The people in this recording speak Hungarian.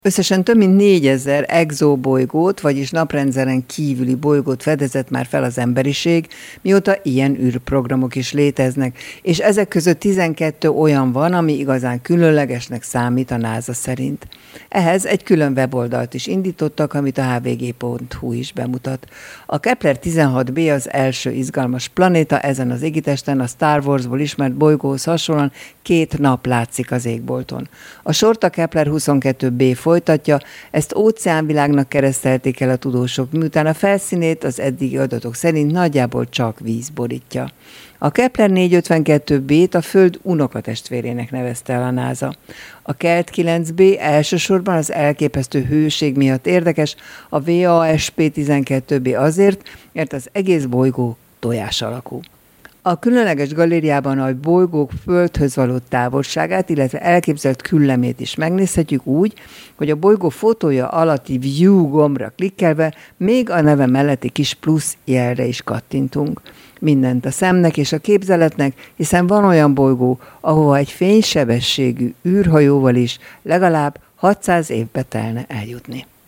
Összesen több mint 4000 exobolygót, vagyis naprendszeren kívüli bolygót fedezett már fel az emberiség, mióta ilyen űrprogramok is léteznek, és ezek között 12 olyan van, ami igazán különlegesnek számít a NASA szerint. Ehhez egy külön weboldalt is indítottak, amit a hvg.hu is bemutat. A Kepler 16b az első izgalmas planéta ezen az égitesten, a Star Warsból ismert bolygóhoz hasonlóan 2 nap látszik az égbolton. A sort a Kepler 22b folytatja, ezt óceánvilágnak keresztelték el a tudósok, miután a felszínét az eddigi adatok szerint nagyjából csak víz borítja. A Kepler 452b-t a Föld unokatestvérének nevezte el a NASA. A Kelt 9b elsősorban az elképesztő hőség miatt érdekes, a WASP 12b azért, mert az egész bolygó tojás alakú. A különleges galériában a bolygók Földhöz való távolságát, illetve elképzelt küllemét is megnézhetjük úgy, hogy a bolygó fotója alatti View gombra klikkelve még a neve melletti kis plusz jelre is kattintunk. Mindent a szemnek és a képzeletnek, hiszen van olyan bolygó, ahova egy fénysebességű űrhajóval is legalább 600 évbe telne eljutni.